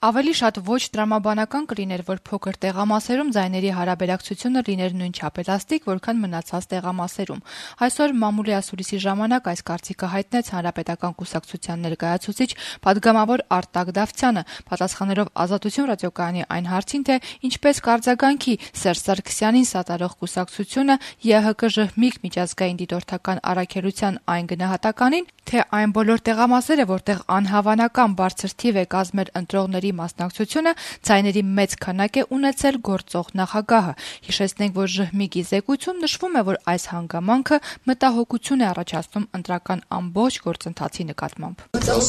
Ավելի շատ ոչ տրամաբանական կլիներ, որ փոքր տեղամասերում ձայների հարաբերակցությունը լիներ նույն չափելաստիկ, որքան մնացած տեղամասերում։ Այսօր մամուլի ասուլիսի ժամանակ այս կարծիքը հայտնեց Հանրապետական կուսակցության ներկայացուցիչ պատգամավոր Արտակ Դավթյանը, պատասխանելով Ազատություն ռադիոկայանի այն հարցին, թե ինչպես կարձագանքի Սերժ Սարգսյանին սատարող կուսակցությունը ԵՀԿ-ԺՀՄԻԿ միջազգային դիտորդական առաքելության այն գնահատականին, թե այն բոլոր տեղամասերը, որտեղ անհավանական բարձր թիվ է կազմել ընտրողների մասնակցությունը, ձայների մեծ քանակ է ունեցել գործող նախագահը։ Հիշեցնենք, որ ԺՀՄԻԿ-ի զեկույցում նշվում է, որ այս հանգամանքը մտահոգություն է առաջացնում ընտրական ամբողջ գործընթացի նկատմամբ։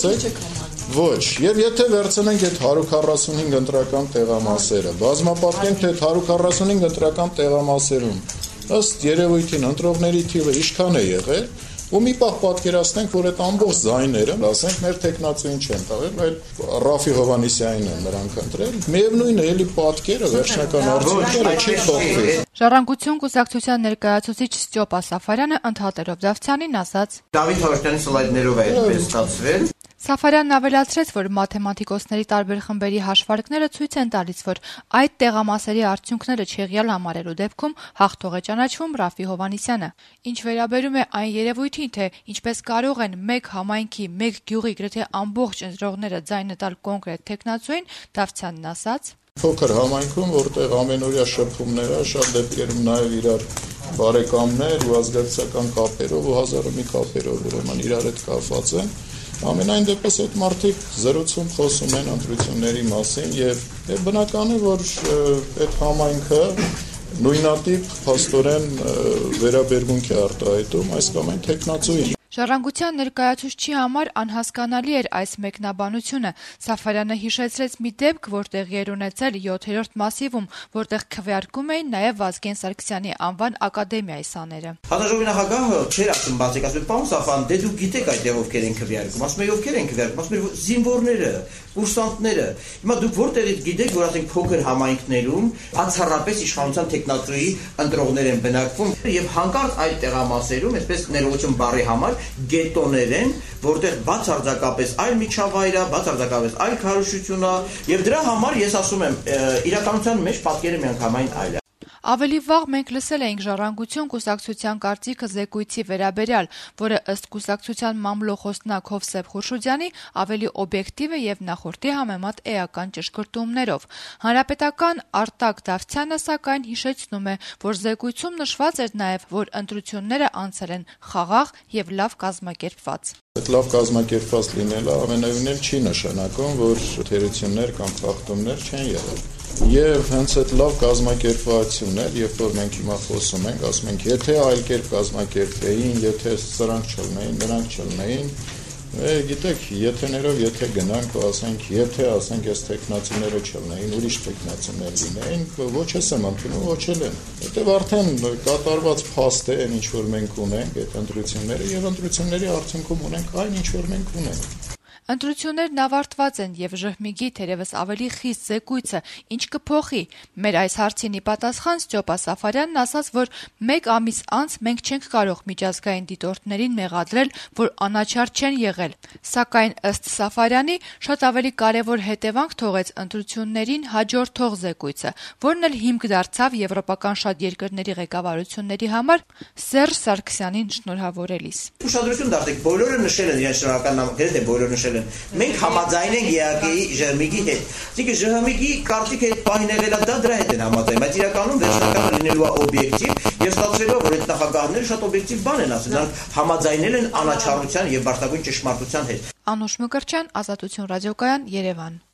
Ոչ, եւ եթե վերցնենք այդ 145 ընտրական տեղամասերը, բազմապատկենք, թե 145 ընտրական տեղամասերում ըստ երևույթին ընտրողների թիվը ինչքան է եղել, ու մի պահ պատկերացնենք, որ այդ ամբողջ ձայները, ասենք, մեր տեխնացուին չեն տվել, այլ Ռաֆի Հովհաննիսյանին են նրանք ընտրել, միևնույն է, էլի պատկերը, վերջնական արդյունքները չի փոխվել։ Ժառանգություն կուսակցության ներկայացուցիչ Ստյոպա Սաֆարյանը ընդհատելով Դավթյանին ասաց. Դավիթ Հովհաննիսյանի սլայդներով է այդպես ստացվել։ Սաֆարյանն ավելացրեց, որ մաթեմատիկոսների տարբեր խմբերի հաշվարկները ցույց են տալիս, որ այդ տեղամասերի արդյունքները չեղյալ համարելու դեպքում հաղթող է ճանաչվում Ռաֆի Հովհաննիսյանը։ Ինչ վերաբերում է այն երևույթին, թե ինչպես կարող են մեկ համայնքի, մեկ գյուղի գրեթե ամբողջ ընտրողները ձայնը տալ կոնկրետ տեխնացուին, Դավթյանն ասաց. Փոքր համայնքում, որտեղ ամենօրյա շփումներ, շատ դեպքերում նաև իրար բարեկամներ ու ազգակցական կապերով ու հազարը մի կապերով ուրեմն իրար հետ կապված են, ամենայն դեպս այդ մարդիկ զրուցում խոսում են ընտրությունների մասին եւ բնական է, որ այդ համայնքը նույնատիպ փաստորեն վերաբերմունք է արտահայտում այս կամ այն տեխնացուին։ Ժառանգության ներկայացուցչի համար անհասկանալի էր այս մեկնաբանությունը։ Սաֆարյանը հիշեցրեց մի դեպք, որ տեղի էր ունեցել 7-րդ մասիվում, որտեղ քվեարկում էին նաև Վազգեն Սարգսյանի անվան ակադեմիայի սաները։ Հանրաժողովի նախագահը չէր ասում բացիկ, ասում պարոն Սաֆան, դե դուք գիտեք այդտեղ ովքեր են քվեարկում, ասում են ովքեր են քվեարկում, ասում են զինվորները, կուրսանտները։ Հիմա դուք որտեղից գիտեք, որ ասենք փոքր համայնքներում բացառապես իշխանության տեխնացուի ընտրողներ են բնակվում եւ հանկարծ այդ տեղամասերում, այսպես ներողություն բառի համար գետոներ են, որտեղ բացարձակապես այլ միջավայր է, բացարձակապես այլ քարոզություն է, եւ դրա համար ես ասում եմ, իրականության մեջ պատկերը միանգամայն այլ է։ Ավելի վաղ մենք լսել էինք Ժառանգություն կուսակցության կարծիքը զեկույցի վերաբերյալ, որը ըստ կուսակցության մամլոխոսնակ Հովսեփ Խուրշուդյանի ավելի օբյեկտիվ է եւ նախորդի համեմատ էական ճշգրտումներով։ Հանրապետական Արտակ Դավթյանը սակայն հիշեցնում է, որ զեկույցում նշված էր նաեւ, որ ընտրությունները անցել են խաղաղ եւ լավ կազմակերպված։ Այդ լավ կազմակերպված լինելը ամենայնիվ չի նշանակում, որ թերություններ կամ խախտումներ չեն եղել։ Եվ հենց այդ լավ կազմակերպվածությունն է, երբ որ մենք հիմա խոսում ենք, ասում ենք, եթե այլ կերպ կազմակերպեին, եթե սրանք չլինեին, նրանք չլինեին, գիտեք, եթեներով եթե գնանք, ասենք, եթե ասենք այս տեխնացիները չլինեին, ուրիշ տեխնացիներ լինեին, ոչ ես եմ ընդունում, ոչ էլ են։ Որտեւ արդեն կատարված փաստ է այն ինչ որ մենք ունենք, այդ ընտրությունները եւ ընտրությունների արդյունքում ունենք այն ինչ որ մենք ունենք։ Ընտրություններն ավարտված են եւ ԺՀՄԻԳ-ի թերևս ավելի խիստ զեկույցը ինչ կփոխի։ Մեր այս հարցին ի պատասխան Ստյոպա Սաֆարյանն ասաց, որ մեկ ամիս անց մենք չենք կարող միջազգային դիտորդներին մեղադրել, որ անաչառ չեն եղել։ Սակայն ըստ Սաֆարյանի շատ ավելի կարևոր հետևանք թողեց ընտրություններին հաջորդող զեկույցը, որն էլ հիմք դարձավ եվրոպական շատ երկրների ղեկավարությունների համար Սերժ Սարգսյանին շնորհավորելիս։ Ուշադրություն դարձեք, բոլորը նշել են իրենց շնորհակալ գրեթե բոլորը նշել են։ Մենք համաձայն ենք ԵԱԿ-ի ԺՀՄԻԳ-ի հետ։ Այսինքն ԺՀՄԻԳ-ի կարծիքը այդ պահին եղել է դա հետ են համաձայն, բայց իրականում վերջնականը լինելու է օբյեկտիվ եւ ստացվելու է, որ այդ նախագահները շատ օբյեկտիվ բան են ասել, նրանք համաձայնել են անաչառության եւ բարձրագույն ճշմարտության հետ։ Անուշ Մկրտչյան, Ազատություն ռադիոկայան, Երևան։